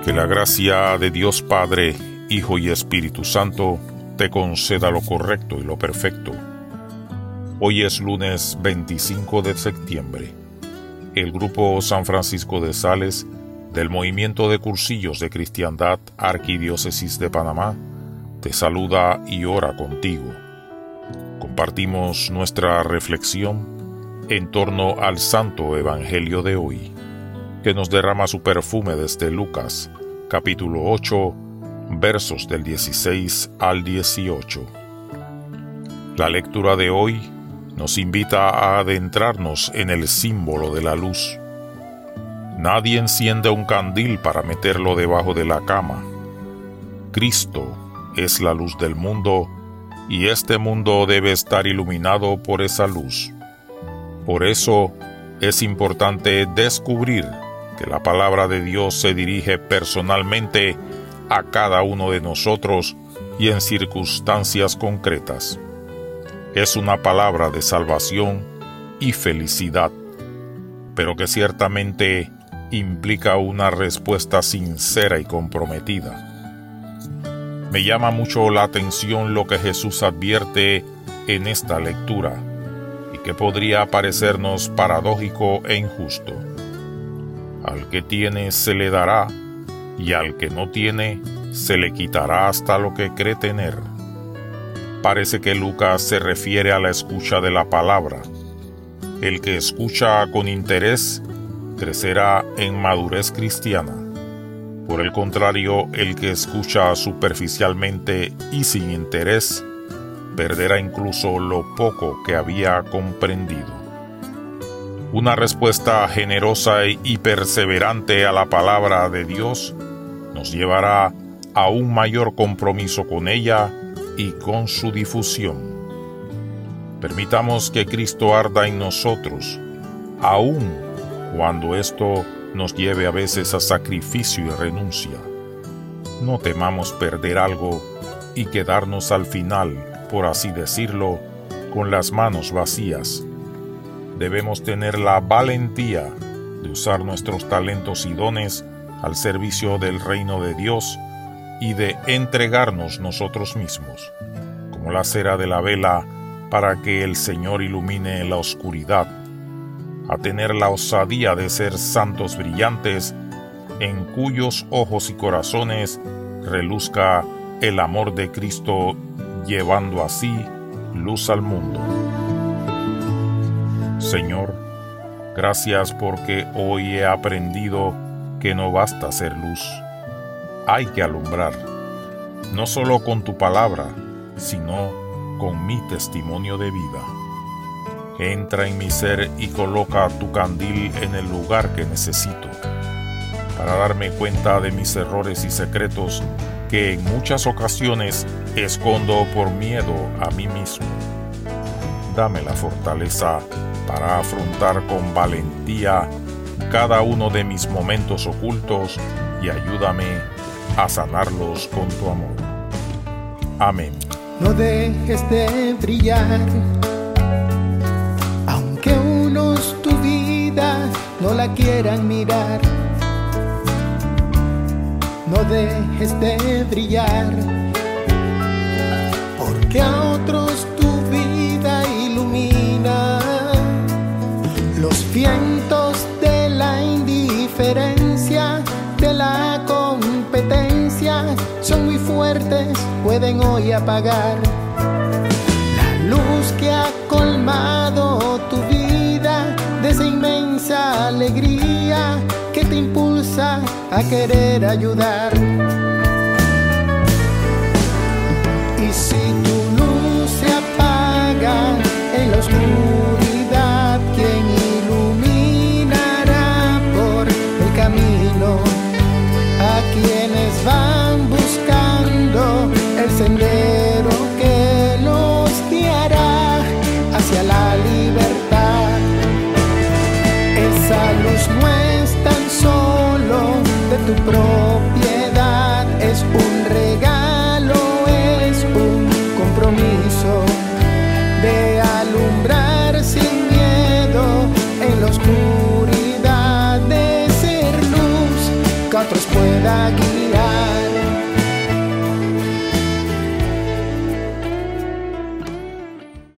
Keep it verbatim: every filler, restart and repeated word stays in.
Que la gracia de Dios Padre, Hijo y Espíritu Santo te conceda lo correcto y lo perfecto. Hoy es lunes veinticinco de septiembre. El Grupo San Francisco de Sales del Movimiento de Cursillos de Cristiandad Arquidiócesis de Panamá te saluda y ora contigo. Compartimos nuestra reflexión en torno al Santo Evangelio de hoy, que nos derrama su perfume desde Lucas, capítulo ocho, versos del dieciséis al dieciocho. La lectura de hoy nos invita a adentrarnos en el símbolo de la luz. Nadie enciende un candil para meterlo debajo de la cama. Cristo es la luz del mundo, y este mundo debe estar iluminado por esa luz. Por eso es importante descubrir que la palabra de Dios se dirige personalmente a cada uno de nosotros y en circunstancias concretas. Es una palabra de salvación y felicidad, pero que ciertamente implica una respuesta sincera y comprometida. Me llama mucho la atención lo que Jesús advierte en esta lectura, y que podría parecernos paradójico e injusto. Al que tiene se le dará, y al que no tiene se le quitará hasta lo que cree tener. Parece que Lucas se refiere a la escucha de la palabra. El que escucha con interés crecerá en madurez cristiana. Por el contrario, el que escucha superficialmente y sin interés perderá incluso lo poco que había comprendido. Una respuesta generosa y perseverante a la palabra de Dios nos llevará a un mayor compromiso con ella y con su difusión. Permitamos que Cristo arda en nosotros, aun cuando esto nos lleve a veces a sacrificio y renuncia. No temamos perder algo y quedarnos al final, por así decirlo, con las manos vacías. Debemos tener la valentía de usar nuestros talentos y dones al servicio del reino de Dios y de entregarnos nosotros mismos, como la cera de la vela, para que el Señor ilumine la oscuridad, a tener la osadía de ser santos brillantes, en cuyos ojos y corazones reluzca el amor de Cristo, llevando así luz al mundo. Señor, gracias porque hoy he aprendido que no basta ser luz. Hay que alumbrar, no solo con tu palabra, sino con mi testimonio de vida. Entra en mi ser y coloca tu candil en el lugar que necesito, para darme cuenta de mis errores y secretos que en muchas ocasiones escondo por miedo a mí mismo. Dame la fortaleza para afrontar con valentía cada uno de mis momentos ocultos y ayúdame a sanarlos con tu amor. Amén. No dejes de brillar, aunque unos tu vida no la quieran mirar. No dejes de brillar, porque a otros tu vida ilumina. Los vientos de la indiferencia, de la competencia, son muy fuertes, pueden hoy apagar la luz que ha colmado tu vida de esa inmensa alegría que te impulsa a querer ayudar. Y si tu luz se apaga en la oscuridad, ¿quién iluminará por el camino a quienes van buscando el sendero que los guiará hacia la libertad? Esa luz no es tan solo de tu propiedad, es un regalo, es un compromiso de alumbrar sin miedo en la oscuridad, de ser luz que a otros pueda guiar.